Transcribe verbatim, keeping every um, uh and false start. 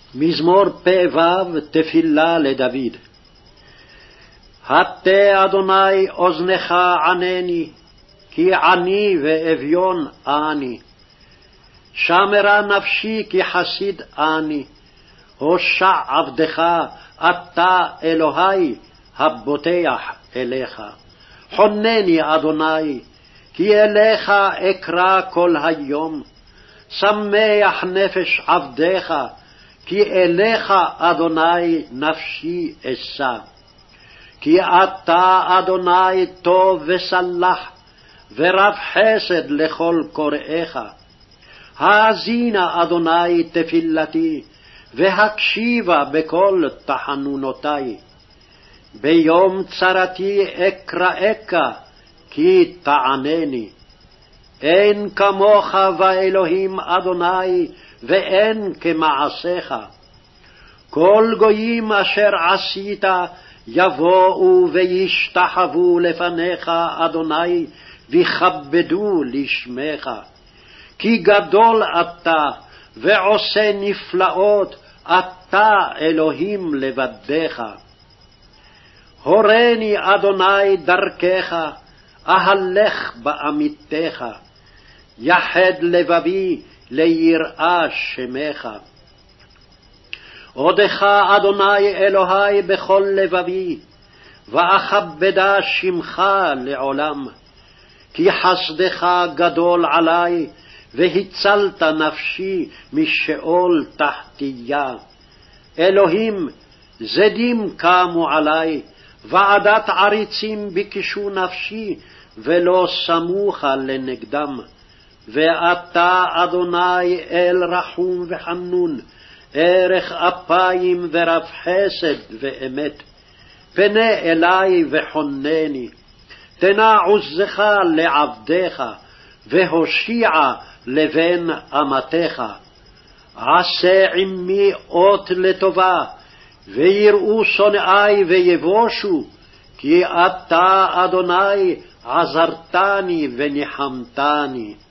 מזמור פ"ו תפילה לדוד. הטה אדוני אוזנך ענני, כי עני ואביון אני. שמרה נפשי כי חסיד אני, הושע עבדך אתה אלוהי הבוטח אליך. חונני אדוני, כי אליך אקרא כל היום. שמח נפש עבדך, כי אליך אדוני נפשי אשא. כי אתה אדוני טוב וסלח, ורב חסד לכל קוראיך. האזינה אדוני תפילתי, והקשיבה בכל תחנונותי. ביום צרתי אקראך, כי תענני. אין כמוך באלוהים אדוני, ואין כמעשיך. כל גויים אשר עשית יבואו וישתחוו לפניך אדוני, ויכבדו לשמך. כי גדול אתה ועושה נפלאות, אתה אלוהים לבדך. הורני אדוני דרכך, אהלך באמיתך. יחד לבבי ליראה שמך. עודך אדוני אלוהי בכל לבבי, ואכבדה שמך לעולם. כי חסדך גדול עלי, והצלת נפשי משאול תחתיה. אלוהים, זדים קמו עלי, ועדת עריצים ביקשו נפשי, ולא סמוכה לנגדם. ואתה אדוני אל רחום וחנון, ערך אפיים ורב חסד ואמת. פנה אלי וחונני, תנה עוזך לעבדך, והושיע לבן אמתך. עשה עמי אות לטובה, ויראו שונאי ויבושו, כי אתה אדוני עזרתני וניחמתני.